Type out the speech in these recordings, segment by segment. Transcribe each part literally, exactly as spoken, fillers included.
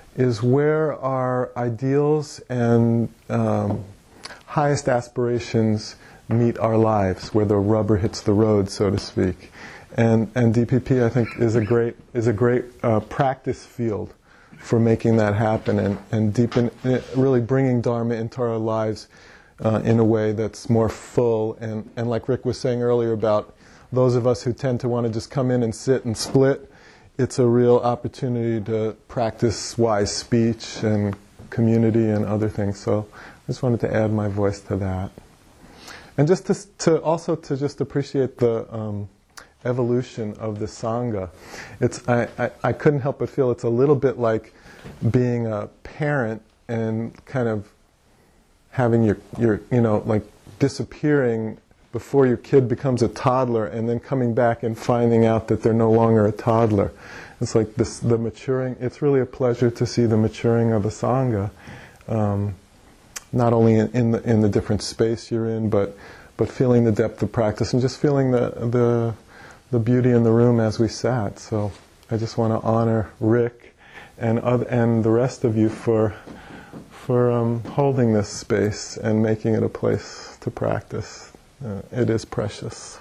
is where our ideals and um, highest aspirations meet our lives, where the rubber hits the road, so to speak. And and D P P, I think, is a great is a great uh, practice field for making that happen, and and deepen really bringing Dharma into our lives uh, in a way that's more full. And and like Rick was saying earlier about those of us who tend to want to just come in and sit and split, it's a real opportunity to practice wise speech and community and other things. So I just wanted to add my voice to that, and just to, to also to just appreciate the um, evolution of the Sangha. It's I, I, I couldn't help but feel it's a little bit like being a parent and kind of having your, your you know, like disappearing before your kid becomes a toddler and then coming back and finding out that they're no longer a toddler. It's like this, the maturing, it's really a pleasure to see the maturing of the Sangha, um, not only in, in, the, in the different space you're in, but but feeling the depth of practice and just feeling the the the beauty in the room as we sat. So I just want to honor Rick and other, and the rest of you for for um, holding this space and making it a place to practice. Uh, it is precious.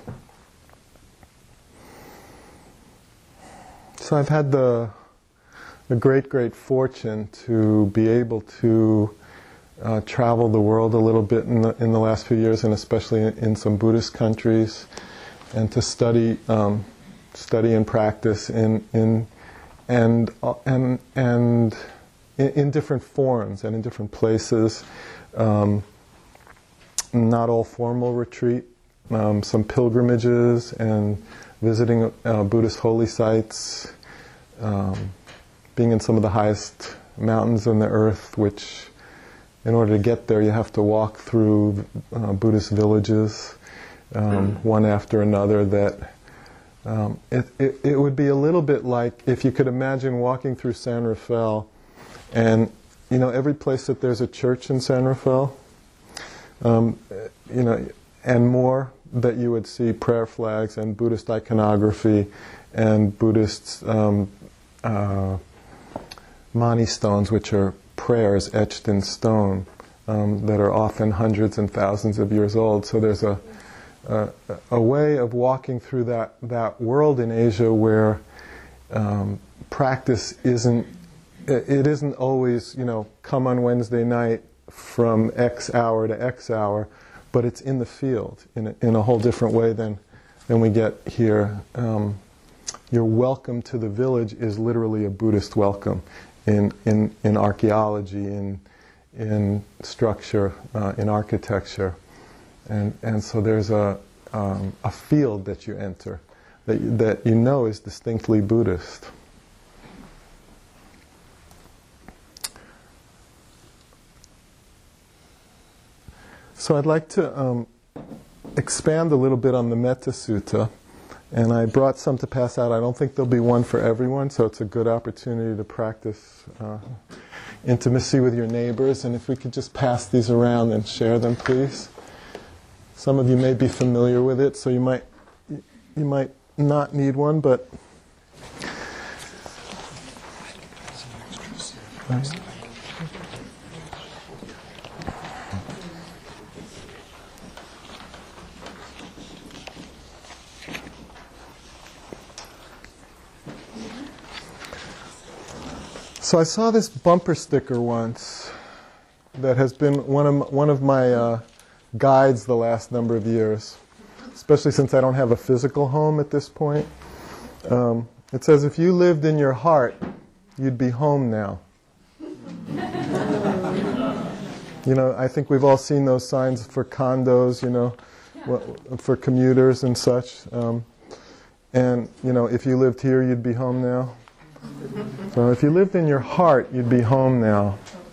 So I've had the the great, great fortune to be able to uh, travel the world a little bit in the, in the last few years, and especially in, in some Buddhist countries, and to study um, study and practice in in and uh, and and in, in different forms and in different places. Um, not all formal retreat, um, some pilgrimages and visiting uh, Buddhist holy sites, um, being in some of the highest mountains on the earth, which in order to get there you have to walk through uh, Buddhist villages, um, one after another, that um, it, it, it would be a little bit like if you could imagine walking through San Rafael, and you know, every place that there's a church in San Rafael, um, you know, and more, that you would see prayer flags and Buddhist iconography and Buddhist um, uh, mani stones, which are prayers etched in stone, um, that are often hundreds and thousands of years old. So there's a a, a way of walking through that, that world in Asia where um, practice isn't, it isn't always, you know, come on Wednesday night from X hour to X hour, but it's in the field in a, in a whole different way than than we get here. Um, your welcome to the village is literally a Buddhist welcome in in, in archaeology, in in structure, uh, in architecture, and and so there's a um, a field that you enter that you, that you know is distinctly Buddhist. So I'd like to um, expand a little bit on the Metta Sutta, and I brought some to pass out. I don't think there'll be one for everyone, so it's a good opportunity to practice uh, intimacy with your neighbors. And if we could just pass these around and share them, please. Some of you may be familiar with it, so you might you might not need one, but. Right. So I saw this bumper sticker once that has been one of one of my uh, guides the last number of years, especially since I don't have a physical home at this point. Um, it says, "If you lived in your heart, you'd be home now." You know, I think we've all seen those signs for condos, you know, for commuters and such. Um, and, you know, if you lived here, you'd be home now. So if you lived in your heart, you'd be home now.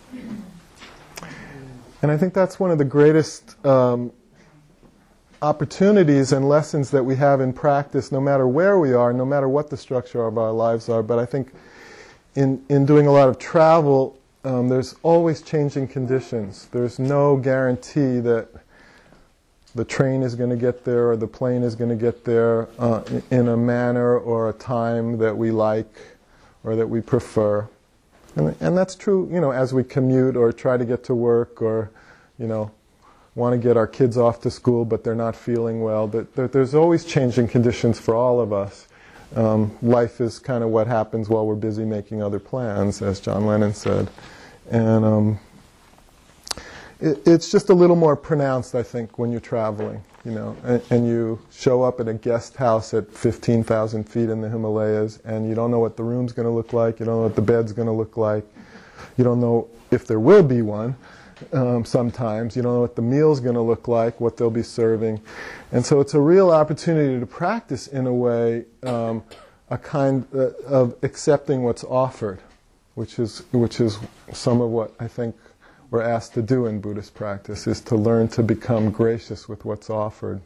And I think that's one of the greatest um, opportunities and lessons that we have in practice, no matter where we are, no matter what the structure of our lives are. But I think in, in doing a lot of travel, um, there's always changing conditions. There's no guarantee that the train is going to get there or the plane is going to get there uh, in a manner or a time that we like or that we prefer. And, and that's true, you know, as we commute or try to get to work or, you know, want to get our kids off to school but they're not feeling well. That, that there's always changing conditions for all of us. Um, life is kind of what happens while we're busy making other plans, as John Lennon said. And um, it, it's just a little more pronounced, I think, when you're traveling, you know, and, and you show up at a guest house at fifteen thousand feet in the Himalayas, and you don't know what the room's going to look like, you don't know what the bed's going to look like, you don't know if there will be one. Um, sometimes you don't know what the meal's going to look like, what they'll be serving, and so it's a real opportunity to practice in a way um, a kind uh, of accepting what's offered, which is which is some of what I think we're asked to do in Buddhist practice, is to learn to become gracious with what's offered.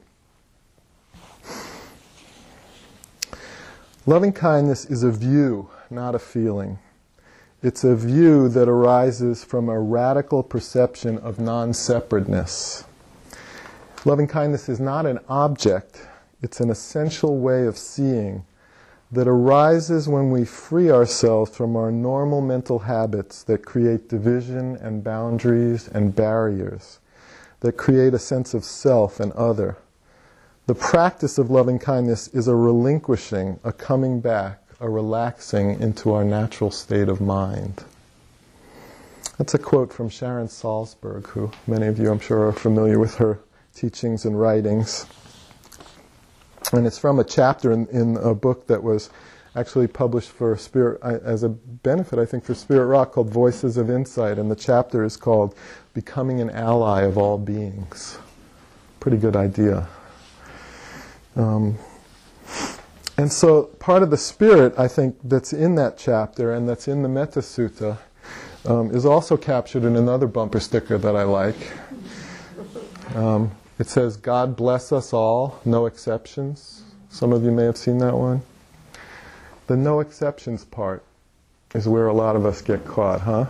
Loving kindness is a view, not a feeling. It's a view that arises from a radical perception of non-separateness. Loving kindness is not an object, it's an essential way of seeing that arises when we free ourselves from our normal mental habits that create division and boundaries and barriers, that create a sense of self and other. The practice of loving kindness is a relinquishing, a coming back, a relaxing into our natural state of mind. That's a quote from Sharon Salzberg, who many of you I'm sure are familiar with her teachings and writings. And it's from a chapter in, in a book that was actually published for Spirit, as a benefit, I think, for Spirit Rock, called Voices of Insight, and the chapter is called Becoming an Ally of All Beings. Pretty good idea. Um, And so part of the spirit, I think, that's in that chapter and that's in the Metta Sutta um, is also captured in another bumper sticker that I like. Um, it says, "God bless us all, no exceptions." Some of you may have seen that one. The no exceptions part is where a lot of us get caught, huh?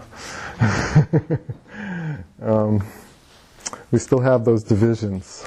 um, we still have those divisions.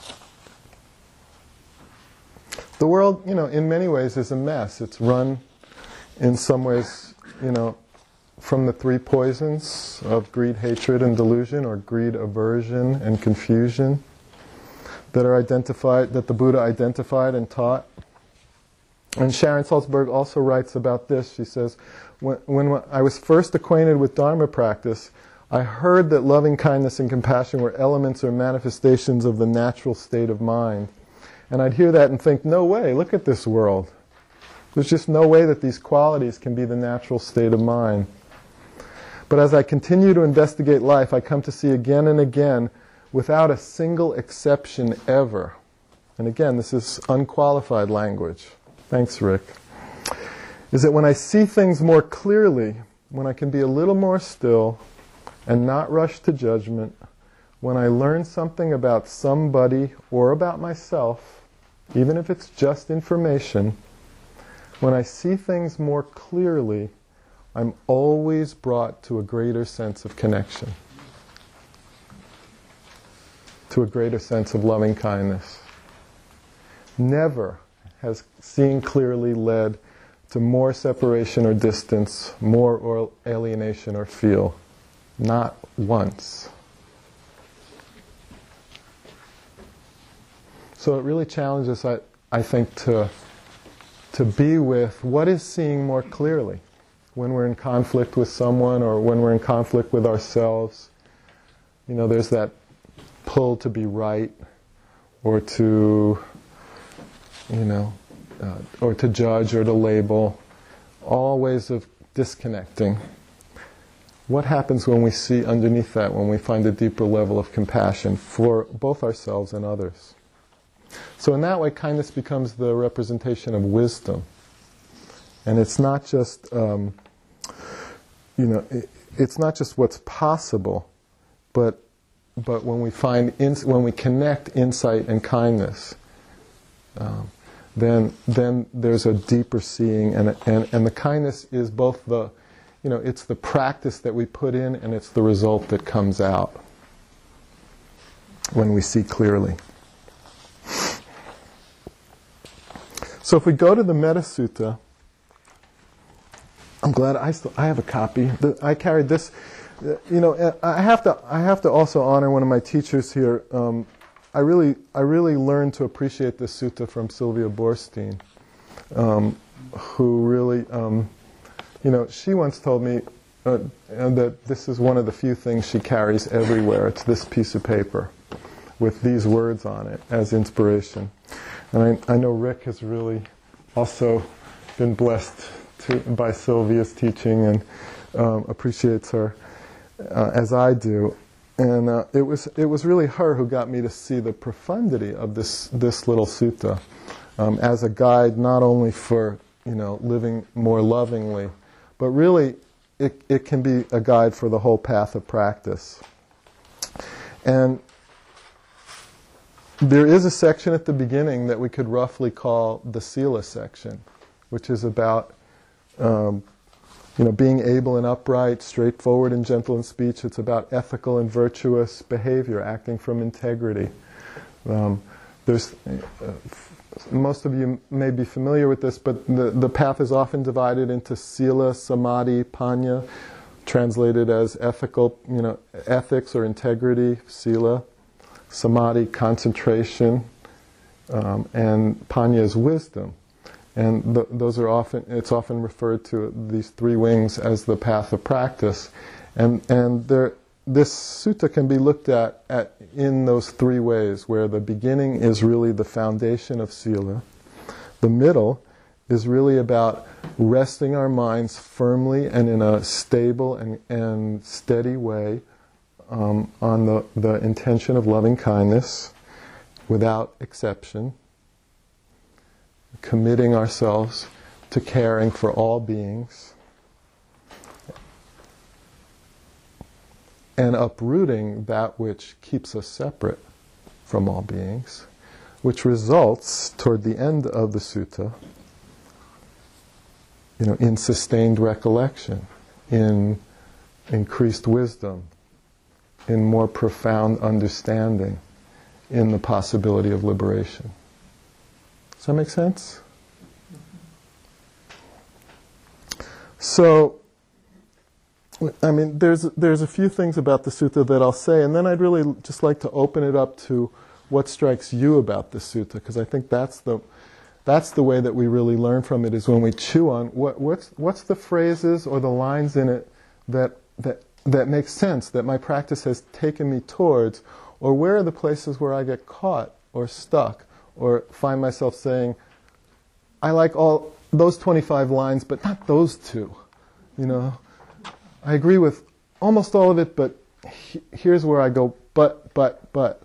The world, you know, in many ways is a mess. It's run, in some ways, you know, from the three poisons of greed, hatred, and delusion, or greed, aversion, and confusion, that are identified, that the Buddha identified and taught. And Sharon Salzberg also writes about this. She says, when, when I was first acquainted with Dharma practice, I heard that loving kindness and compassion were elements or manifestations of the natural state of mind. And I'd hear that and think, no way, look at this world. There's just no way that these qualities can be the natural state of mind. But as I continue to investigate life, I come to see again and again, without a single exception ever. And again, this is unqualified language. Thanks, Rick. Is that when I see things more clearly, when I can be a little more still and not rush to judgment, when I learn something about somebody or about myself, even if it's just information, when I see things more clearly, I'm always brought to a greater sense of connection, to a greater sense of loving kindness. Never has seeing clearly led to more separation or distance, more or alienation or fear. Not once. So it really challenges, I, I think, to, to be with what is seeing more clearly when we're in conflict with someone or when we're in conflict with ourselves. You know, there's that pull to be right or to, you know, uh, or to judge or to label. All ways of disconnecting. What happens when we see underneath that, when we find a deeper level of compassion for both ourselves and others? So in that way, kindness becomes the representation of wisdom. And it's not just, um, you know, it, it's not just what's possible, but but when we find, ins- when we connect insight and kindness, um, then then there's a deeper seeing, and and and the kindness is both the, you know, it's the practice that we put in, and it's the result that comes out when we see clearly. So if we go to the Metta Sutta, I'm glad I still I have a copy. The, I carried this. Uh, you know, I have to I have to also honor one of my teachers here. Um, I really I really learned to appreciate this sutta from Sylvia Boorstein, um, who really, um, you know, she once told me uh, that this is one of the few things she carries everywhere. It's this piece of paper with these words on it as inspiration. And I, I know Rick has really also been blessed to, by Sylvia's teaching and um, appreciates her uh, as I do. And uh, it was it was really her who got me to see the profundity of this this little sutta um, as a guide, not only for, you know, living more lovingly, but really it it can be a guide for the whole path of practice. And there is a section at the beginning that we could roughly call the Sila section, which is about um, you know, being able and upright, straightforward and gentle in speech. It's about ethical and virtuous behavior, acting from integrity. Um, there's uh, most of you may be familiar with this, but the, the path is often divided into Sila, Samadhi, Panya, translated as ethical, you know, ethics or integrity, Sila. Samadhi, concentration, um, and Panya is wisdom. And th- those are often, it's often referred to, these three wings, as the path of practice. And and there, this sutta can be looked at, at in those three ways, where the beginning is really the foundation of Sila. The middle is really about resting our minds firmly and in a stable and, and steady way um, on the, the intention of loving kindness without exception, committing ourselves to caring for all beings, and uprooting that which keeps us separate from all beings, which results, toward the end of the sutta, you know, in sustained recollection, in increased wisdom, in more profound understanding, in the possibility of liberation. Does that make sense? So, I mean, there's there's a few things about the sutta that I'll say, and then I'd really just like to open it up to what strikes you about the sutta, because I think that's the that's the way that we really learn from it, is when we chew on what what's what's the phrases or the lines in it that that that make sense, that my practice has taken me towards, or where are the places where I get caught or stuck, or find myself saying, I like all those twenty-five lines, but not those two. You know, I agree with almost all of it, but he, here's where I go, but, but, but.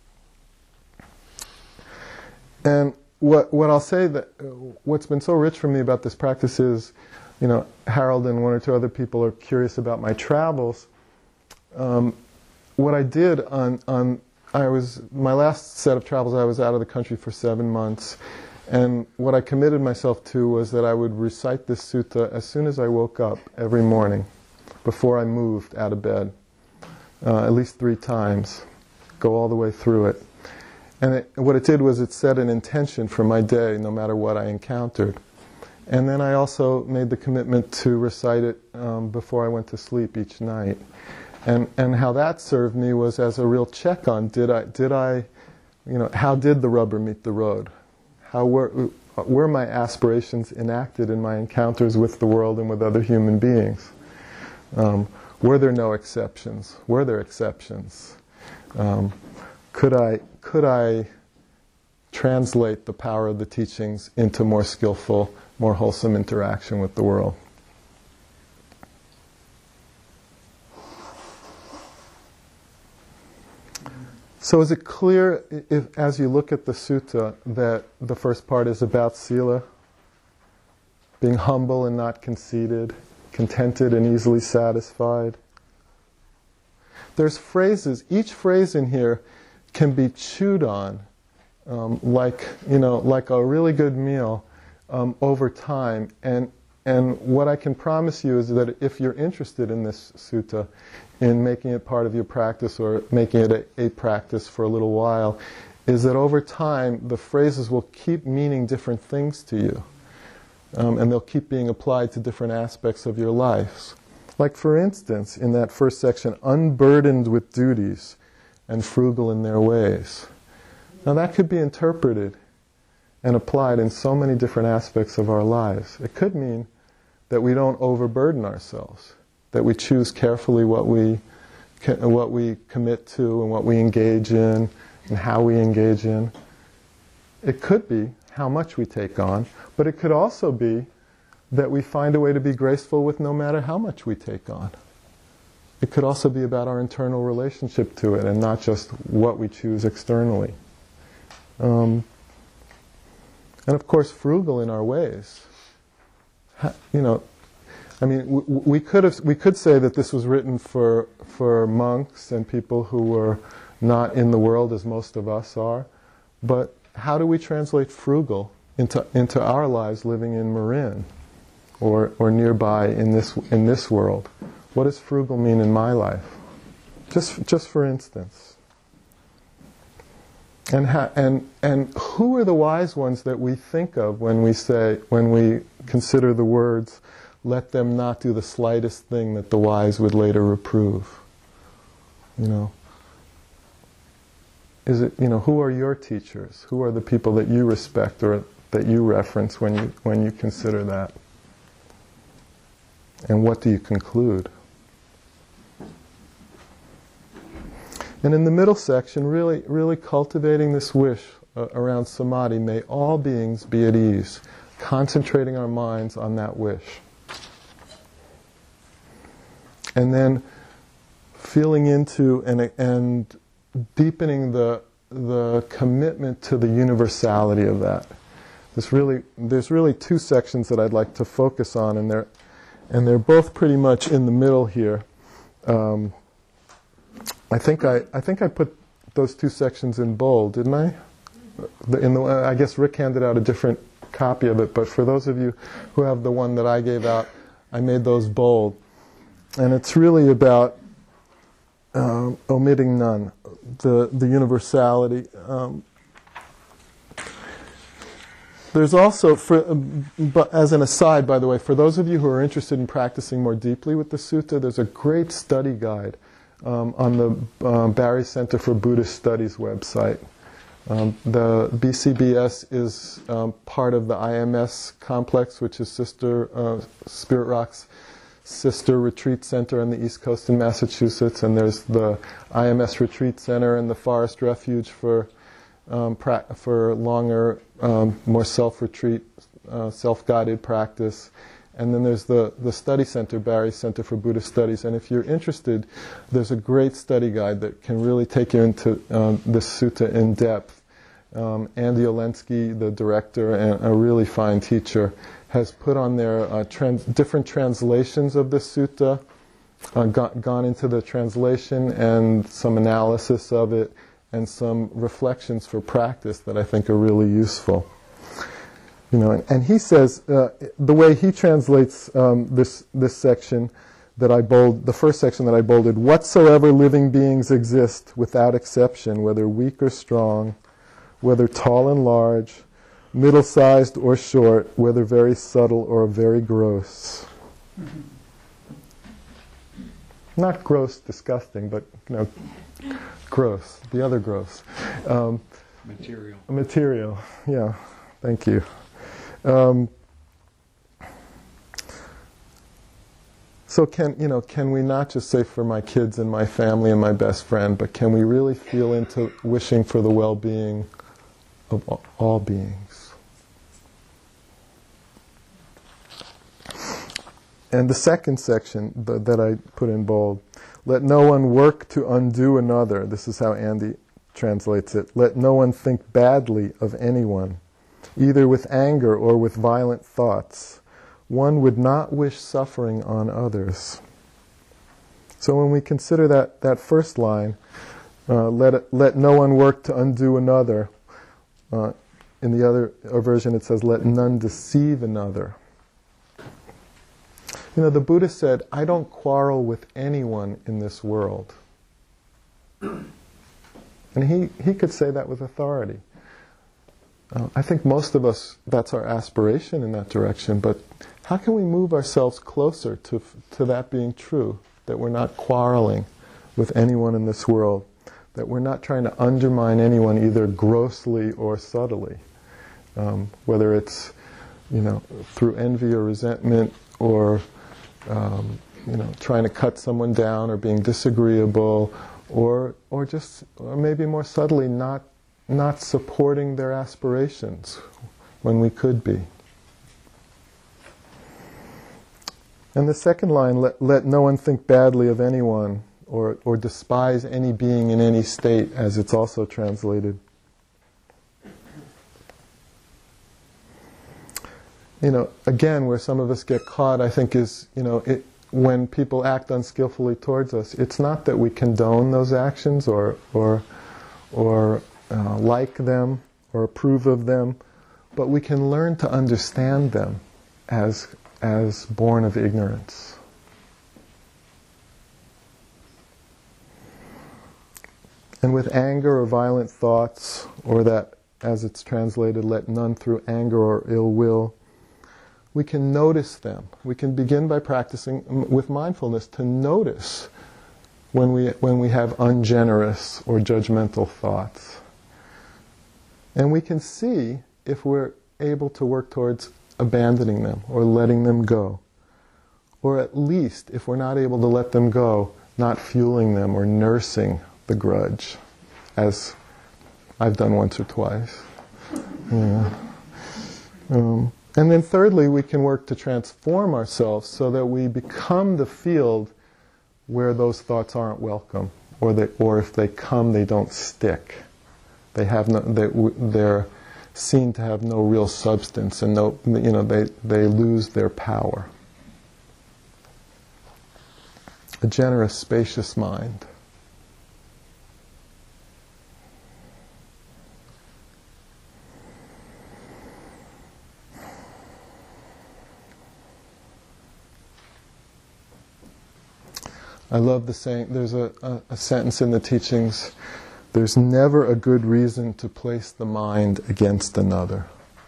And what what I'll say, that uh, what's been so rich for me about this practice is, you know, Harold and one or two other people are curious about my travels. Um, what I did on on I was, my last set of travels, I was out of the country for seven months. And what I committed myself to was that I would recite this sutta as soon as I woke up every morning, before I moved out of bed, uh, at least three times, go all the way through it. And it, what it did was it set an intention for my day, no matter what I encountered. And then I also made the commitment to recite it um, before I went to sleep each night. And and how that served me was as a real check on, did I, did I, you know, how did the rubber meet the road? How were, were my aspirations enacted in my encounters with the world and with other human beings? Um, were there no exceptions? Were there exceptions? Um, could I, could I translate the power of the teachings into more skillful, more wholesome interaction with the world? So is it clear, if, as you look at the sutta, that the first part is about sila, being humble and not conceited, contented and easily satisfied? There's phrases, each phrase in here can be chewed on, um, like, you know, like a really good meal um, over time. And and what I can promise you is that if you're interested in this sutta, in making it part of your practice or making it a, a practice for a little while, is that over time the phrases will keep meaning different things to you. Um, and they'll keep being applied to different aspects of your lives. Like, for instance, in that first section, unburdened with duties and frugal in their ways. Now that could be interpreted and applied in so many different aspects of our lives. It could mean that we don't overburden ourselves, that we choose carefully what we what we commit to and what we engage in and how we engage in. It could be how much we take on, but it could also be that we find a way to be graceful with no matter how much we take on. It could also be about our internal relationship to it and not just what we choose externally. Um, and of course, frugal in our ways. Ha, you know, I mean, w- we could have, we could say that this was written for for monks and people who were not in the world as most of us are. But how do we translate frugal into into our lives living in Marin or or nearby in this in this world? What does frugal mean in my life? Just just for instance. And ha- and and who are the wise ones that we think of when we say when we consider the words, "Let them not do the slightest thing that the wise would later reprove"? You know. Is it, you know, who are your teachers? Who are the people that you respect or that you reference when you when you consider that? And what do you conclude? And in the middle section, really, really cultivating this wish uh, around samadhi, may all beings be at ease, concentrating our minds on that wish. And then feeling into and, and deepening the the commitment to the universality of that. There's really there's really two sections that I'd like to focus on, and they're and they're both pretty much in the middle here. Um, I think I I think I put those two sections in bold, didn't I? The, in the I guess Rick handed out a different copy of it, but for those of you who have the one that I gave out, I made those bold, and it's really about um, omitting none, the the universality. Um, There's also, for, um, but as an aside, by the way, for those of you who are interested in practicing more deeply with the sutta, there's a great study guide um, on the uh, Barry Center for Buddhist Studies website. Um, the B C B S is um, part of the I M S complex, which is Sister uh, Spirit Rock's sister retreat center on the East Coast in Massachusetts, and there's the I M S Retreat Center and the Forest Refuge for Um, pra- for longer, um, more self-retreat, uh, self-guided practice. And then there's the, the study center, Barry Center for Buddhist Studies. And if you're interested, there's a great study guide that can really take you into um, this sutta in depth. Um, Andy Olensky, the director and a really fine teacher, has put on there uh, trans- different translations of the sutta, uh, got, gone into the translation and some analysis of it, and some reflections for practice that I think are really useful. You know, and, and he says uh, the way he translates um, this this section that I bold, the first section that I bolded: whatsoever living beings exist, without exception, whether weak or strong, whether tall and large, middle-sized or short, whether very subtle or very gross. Mm-hmm. Not gross, disgusting, but you know. Gross, the other gross. Um, material. Material, yeah. Thank you. Um, so can you know? Can we not just say for my kids and my family and my best friend, but can we really feel into wishing for the well-being of all beings? And the second section the, that I put in bold. Let no one work to undo another. This is how Andy translates it. Let no one think badly of anyone, either with anger or with violent thoughts. One would not wish suffering on others. So when we consider that, that first line, uh, let, it, let no one work to undo another, uh, in the other version it says, let none deceive another. You know, the Buddha said, I don't quarrel with anyone in this world. And he, he could say that with authority. uh, I think most of us, that's our aspiration in that direction, but how can we move ourselves closer to, to that being true? That we're not quarreling with anyone in this world, that we're not trying to undermine anyone either grossly or subtly, um, whether it's, you know, through envy or resentment, or um, you know, trying to cut someone down or being disagreeable, or or just, or maybe more subtly, not not supporting their aspirations when we could be. And the second line, let, let no one think badly of anyone, or, or despise any being in any state, as it's also translated. You know, again, where some of us get caught, I think, is, you know, it, when people act unskillfully towards us, it's not that we condone those actions or or or uh, like them or approve of them, but we can learn to understand them as as born of ignorance. And with anger or violent thoughts, or that, as it's translated, let none through anger or ill will, we can notice them. We can begin by practicing with mindfulness to notice when we when we have ungenerous or judgmental thoughts. And we can see if we're able to work towards abandoning them or letting them go. Or at least, if we're not able to let them go, not fueling them or nursing the grudge, as I've done once or twice. Yeah. Um, and then thirdly, we can work to transform ourselves so that we become the field where those thoughts aren't welcome, or that, or if they come, they don't stick. They have no, they, they're seen to have no real substance, and no, you know, they they lose their power. A generous, spacious mind. I love the saying, there's a, a, a sentence in the teachings, there's never a good reason to place the mind against another.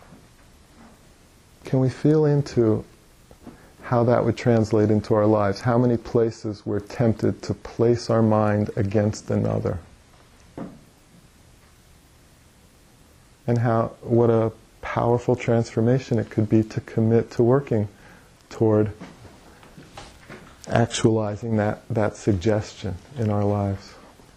Can we feel into how that would translate into our lives? How many places we're tempted to place our mind against another? And how, what a powerful transformation it could be to commit to working toward actualizing that, that suggestion in our lives.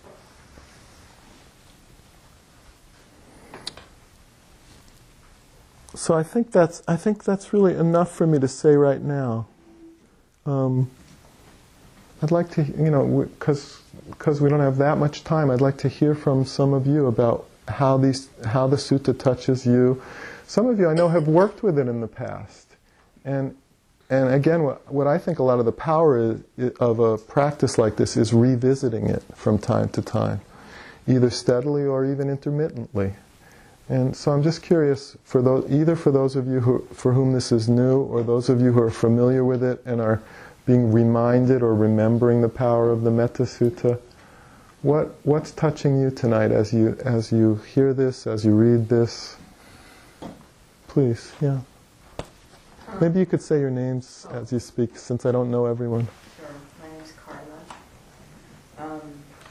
So I think that's I think that's really enough for me to say right now. Um, I'd like to, you know, because because we don't have that much time, I'd like to hear from some of you about how these how the sutta touches you. Some of you I know have worked with it in the past, and. And again, what, what I think a lot of the power is, of a practice like this is revisiting it from time to time, either steadily or even intermittently. And so I'm just curious, for those, either for those of you who, for whom this is new, or those of you who are familiar with it and are being reminded or remembering the power of the Metta Sutta, what what's touching you tonight as you as you hear this, as you read this? Please, yeah. Maybe you could say your names as you speak, since I don't know everyone. Sure. My name's Carla. Um,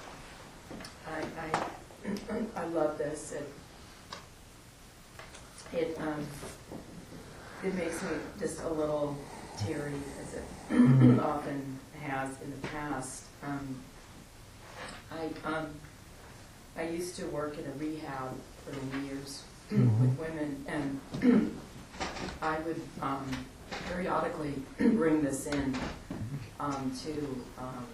I, I, I love this. It it um, it makes me just a little teary, as it often has in the past. Um, I um, I used to work in a rehab for many years mm-hmm. with women, and I would um, periodically bring this in um, to um,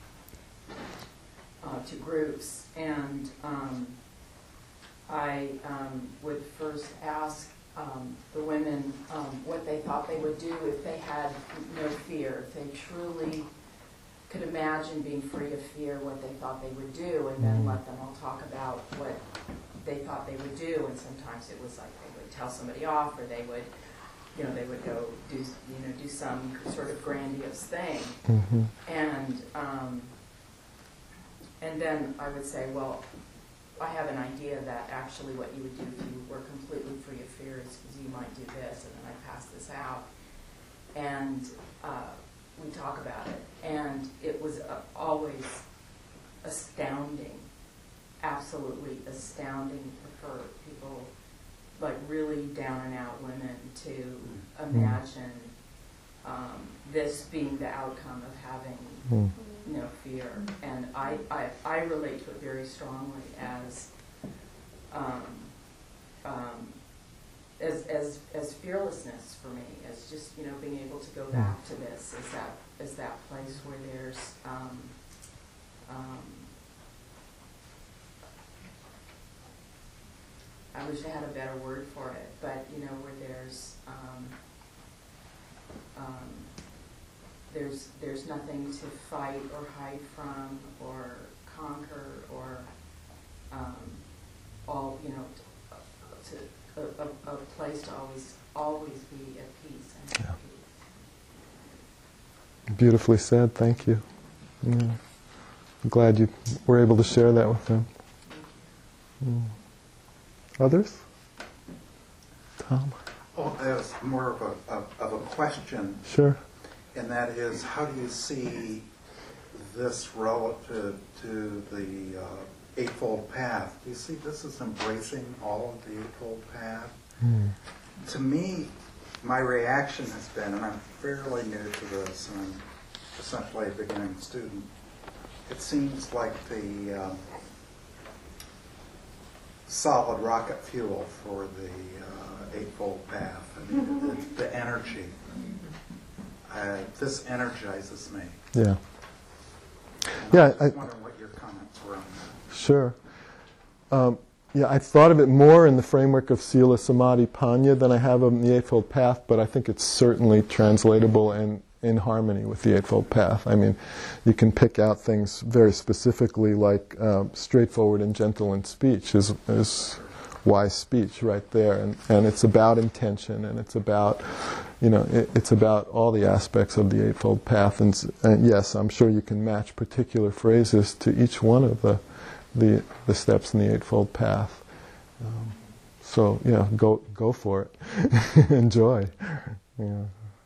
uh, to groups, and um, I um, would first ask um, the women um, what they thought they would do if they had no fear, if they truly could imagine being free of fear, what they thought they would do, and then let them all talk about what they thought they would do. And sometimes it was like they would tell somebody off, or they would, you know, they would go do, you know, do some sort of grandiose thing. Mm-hmm. And um, and then I would say, well, I have an idea that actually what you would do if you were completely free of fear is you might do this, and then I pass this out. And uh, we talk about it. And it was uh, always astounding, absolutely astounding for people, like really down and out women, to imagine um, this being the outcome of having Mm. no fear. And I, I, I relate to it very strongly as um, um, as, as as fearlessness for me, as just, you know, being able to go back to this, as that as that place where there's um, um, I wish I had a better word for it, but you know, where there's um, um, there's there's nothing to fight or hide from or conquer, or um, all, you know, to, to a, a, a place to always always be at peace and at Yeah. peace. Beautifully said. Thank you. Yeah. I'm glad you were able to share that with them. Mm. Others? Tom? Well, there's more of a, of, of a question, Sure. and that is, how do you see this relative to the uh, Eightfold Path? Do you see this as embracing all of the Eightfold Path? Mm. To me, my reaction has been, and I'm fairly new to this, and I'm essentially a beginning student, it seems like the um, solid rocket fuel for the uh, Eightfold Path. I mean, the, the energy. Uh, this energizes me. Yeah. And Yeah, I was I- wondering what your comments were on that. Sure. Um, yeah, I thought of it more in the framework of Sila Samadhi Panya than I have of the Eightfold Path, but I think it's certainly translatable and in harmony with the Eightfold Path. I mean, you can pick out things very specifically, like uh, straightforward and gentle in speech is, is wise speech right there, and, and it's about intention, and it's about, you know, it, it's about all the aspects of the Eightfold Path. And, s- and yes, I'm sure you can match particular phrases to each one of the the, the steps in the Eightfold Path. Um, so yeah, go go for it. Enjoy. Yeah.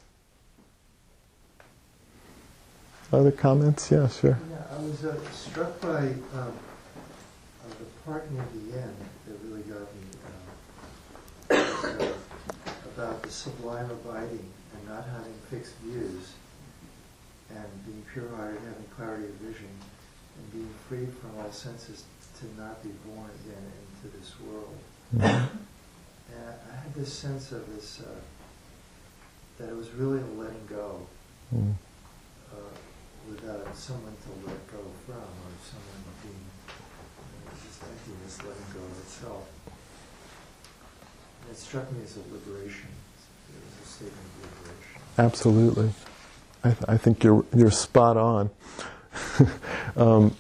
Other comments? Yeah, sure. Yeah, I was uh, struck by um, uh, the part near the end that really got me, um, was, uh, about the sublime abiding and not having fixed views, and being pure-hearted, having clarity of vision, and being free from all senses to not be born again into this world. Mhm. And I had this sense of this, uh, that it was really a letting go. Mm. Uh, without someone to let go from, or someone being, you know, just emptiness letting go of itself. And it struck me as a liberation. It was a statement of liberation. Absolutely. I, th- I think you're you're spot on. um,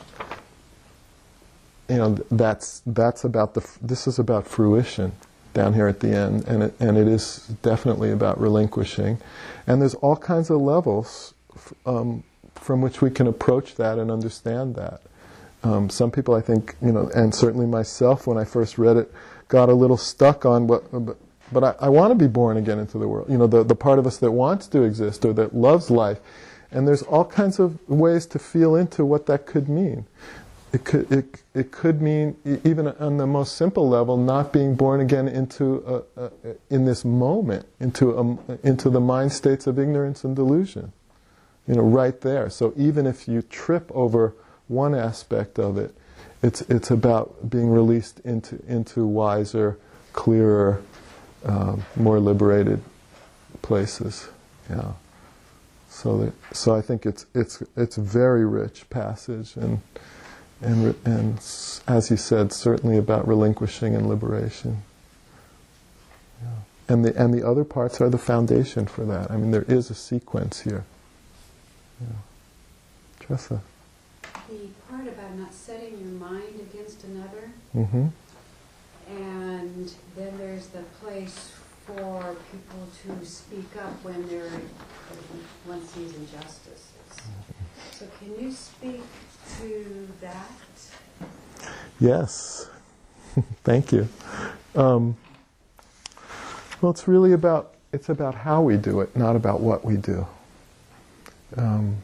you know, th- that's that's about the. F- this is about fruition down here at the end, and it, and it is definitely about relinquishing. And there's all kinds of levels f- um, from which we can approach that and understand that. Um, some people, I think, you know, and certainly myself, when I first read it, got a little stuck on what. But, but I, I want to be born again into the world. You know, the the part of us that wants to exist or that loves life. And there's all kinds of ways to feel into what that could mean. It could it it could mean, e- even on the most simple level, not being born again into a, a, in this moment, into a, into the mind states of ignorance and delusion. You know, right there. So even if you trip over one aspect of it, it's it's about being released into into wiser, clearer, um, more liberated places. Yeah. So that, so I think it's it's it's a very rich passage, and and re- and s- as you said, certainly about relinquishing and liberation. Yeah. And the and the other parts are the foundation for that. I mean, there is a sequence here. Yeah. Tressa. The part about not setting your mind against another, Mm-hmm. and then there's the place for people to speak up when they're, when one sees injustices. So can you speak to that? Yes. Thank you. Um, well, it's really about, it's about how we do it, not about what we do. Um,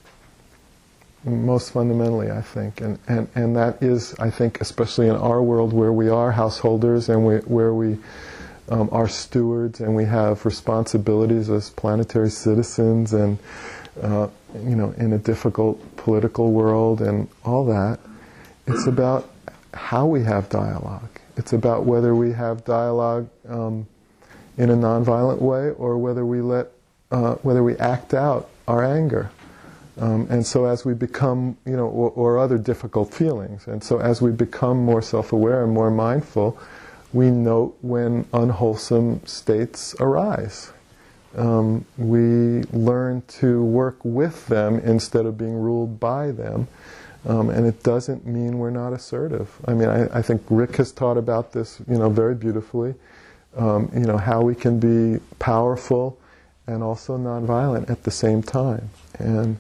most fundamentally, I think. And, and, and that is, I think, especially in our world where we are householders and we, where we um, are stewards and we have responsibilities as planetary citizens and, uh, you know, in a difficult political world and all that, it's about how we have dialogue. It's about whether we have dialogue um, in a nonviolent way or whether we let, uh, whether we act out our anger. Um, and so as we become, you know, or, or other difficult feelings, and so as we become more self-aware and more mindful, we note when unwholesome states arise. Um, we learn to work with them instead of being ruled by them. Um, and it doesn't mean we're not assertive. I mean, I, I think Rick has taught about this, you know, very beautifully. Um, you know, how we can be powerful and also nonviolent at the same time. And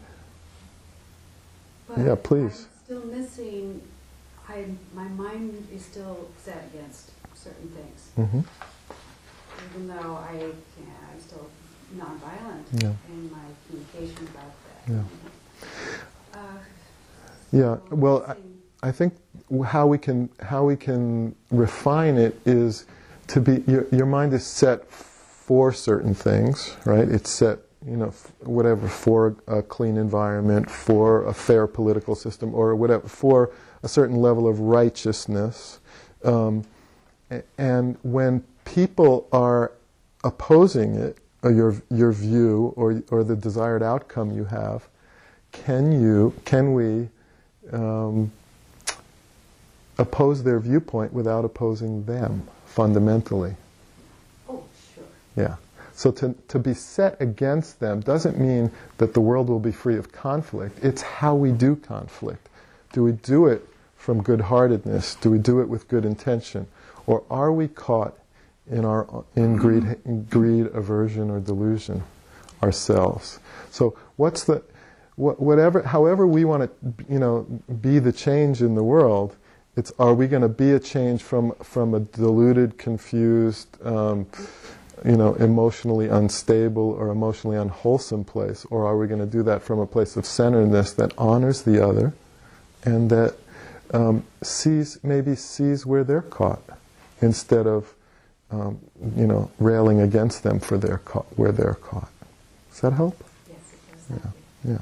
But yeah, please. I'm still missing, I, my mind is still set against certain things. Mm-hmm. Even though I can, I'm still nonviolent Yeah. in my communication about that. Yeah. Uh, Yeah. so Well, missing- I, I think how we can how we can refine it is to be your, your mind is set for certain things, right? It's set, you know, f- whatever, for a clean environment, for a fair political system, or whatever, for a certain level of righteousness. Um, a- and when people are opposing it, or your your view, or or the desired outcome you have, can you can we um, oppose their viewpoint without opposing them fundamentally? Oh, sure. Yeah. So to, to be set against them doesn't mean that the world will be free of conflict. It's how we do conflict. Do we do it from good-heartedness? Do we do it with good intention? Or are we caught in our in greed, in greed, aversion, or delusion ourselves? So what's the wh- whatever, however we want to, you know, be the change in the world? It's, are we going to be a change from from a deluded, confused, um, you know, emotionally unstable or emotionally unwholesome place, or are we going to do that from a place of centeredness that honors the other, and that um, sees maybe sees where they're caught, instead of um, you know, railing against them for their caught, where they're caught. Does that help? Yes, it does. Yeah. Yeah.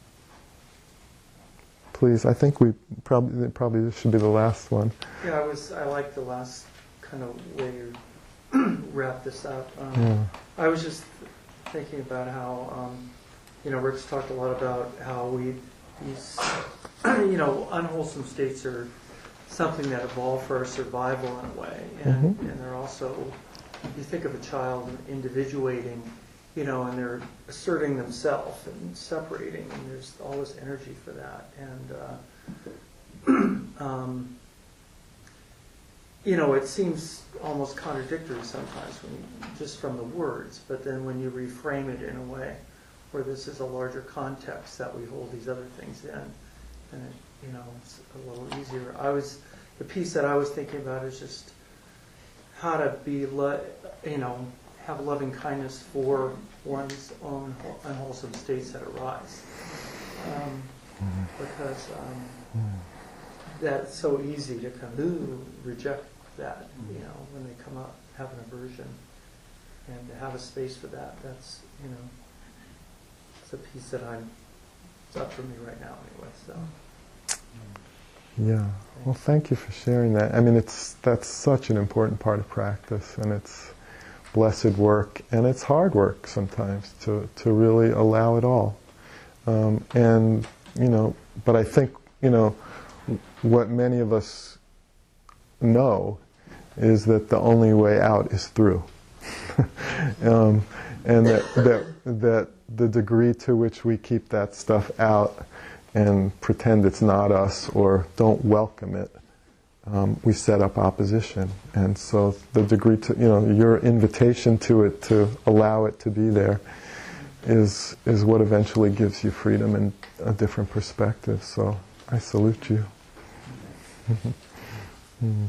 Please, I think we probably probably this should be the last one. Yeah, I was. I like the last kind of way you wrap this up. Um, Yeah. I was just thinking about how, um, you know, Rick's talked a lot about how we these, you know, unwholesome states are something that evolved for our survival in a way, and Mhm. and they're also, you think of a child individuating, you know, and they're asserting themselves and separating, and there's all this energy for that. And, uh, um, you know, it seems almost contradictory sometimes when you, just from the words, but then when you reframe it in a way where this is a larger context that we hold these other things in, and it, you know, it's a little easier. I was, the piece that I was thinking about is just how to be, le- you know, have loving kindness for one's own unwholesome states that arise. Um, because um, that's so easy to kind of ooh, reject that, you know, when they come up, have an aversion. And to have a space for that, that's, you know, it's a piece that I'm, it's up for me right now anyway, so. Yeah. Well, thank you for sharing that. I mean, it's that's such an important part of practice, and it's blessed work, and it's hard work sometimes to, to really allow it all. Um, and, you know, but I think, you know, what many of us know is that the only way out is through. um, and that, that, that the degree to which we keep that stuff out and pretend it's not us or don't welcome it, Um, we set up opposition. And so the degree to, you know, your invitation to it, to allow it to be there, is is what eventually gives you freedom and a different perspective. So I salute you. Mm.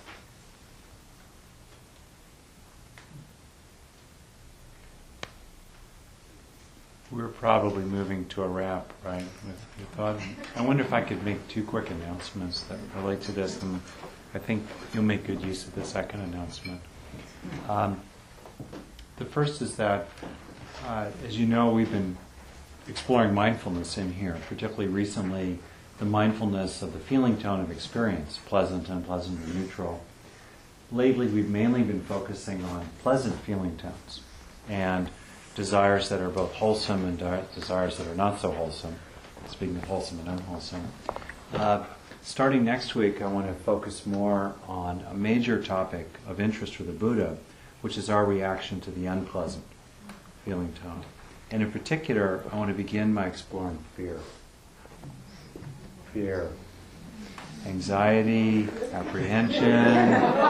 We're probably moving to a wrap, right? With your thought. I wonder if I could make two quick announcements that relate to this, and I think you'll make good use of the second announcement. Um, the first is that, uh, as you know, we've been exploring mindfulness in here, particularly recently, the mindfulness of the feeling tone of experience, pleasant, unpleasant, or neutral. Lately, we've mainly been focusing on pleasant feeling tones and desires that are both wholesome and de- desires that are not so wholesome, speaking of wholesome and unwholesome. Uh, starting next week, I want to focus more on a major topic of interest for the Buddha, which is our reaction to the unpleasant feeling tone. And in particular, I want to begin by exploring fear. Fear. Anxiety, apprehension,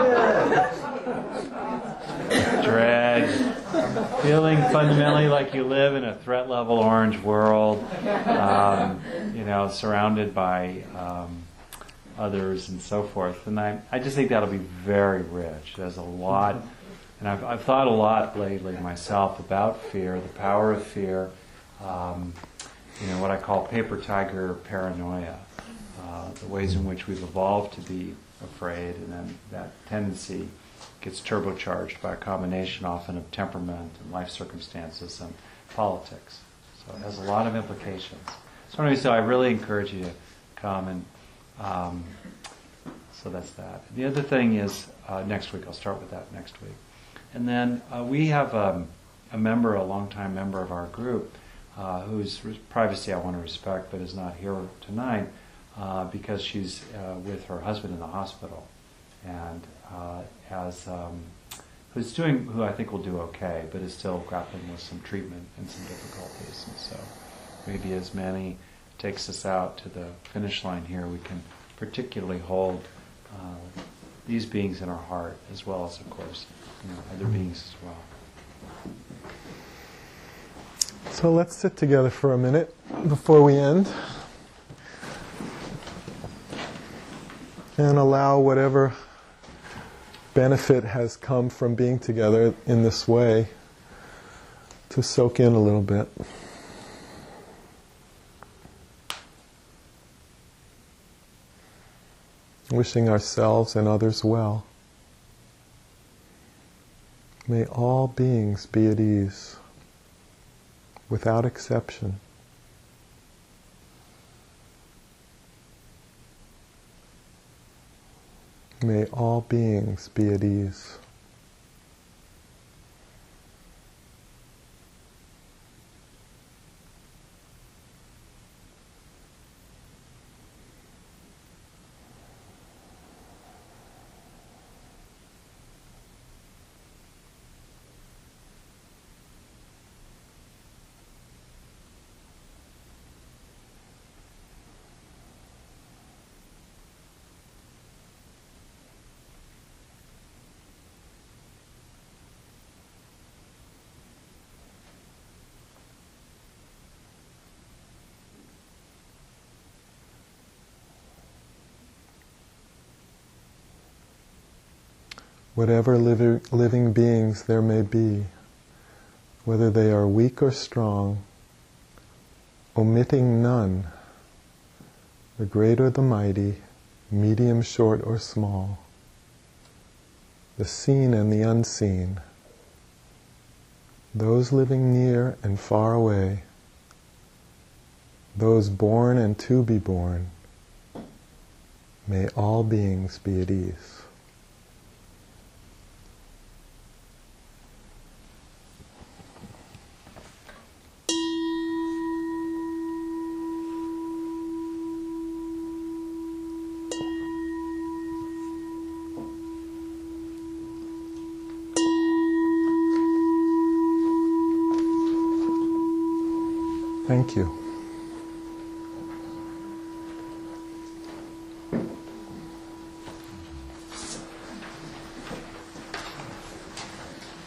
dread, feeling fundamentally like you live in a threat level orange world, um, you know, surrounded by um, others and so forth. And I, I just think that'll be very rich. There's a lot, and I've, I've thought a lot lately myself about fear, the power of fear, um, you know, what I call paper tiger paranoia. Uh, the ways in which we've evolved to be afraid, and then that tendency gets turbocharged by a combination often of temperament and life circumstances and politics. So it has a lot of implications. So anyway, so I really encourage you to come, and um, so that's that. The other thing is uh, next week. I'll start with that next week. And then uh, we have um, a member, a longtime member of our group, uh, whose privacy I want to respect, but is not here tonight. Uh, because she's uh, with her husband in the hospital, and uh, as um, who's doing, who I think will do okay, but is still grappling with some treatment and some difficulties. And so, maybe as Manny takes us out to the finish line here, we can particularly hold uh, these beings in our heart, as well as, of course, you know, other beings as well. So let's sit together for a minute before we end. And allow whatever benefit has come from being together in this way to soak in a little bit. Wishing ourselves and others well. May all beings be at ease, without exception. May all beings be at ease. Whatever living, living beings there may be, whether they are weak or strong, omitting none, the great or the mighty, medium, short, or small, the seen and the unseen, those living near and far away, those born and to be born, may all beings be at ease. Thank you.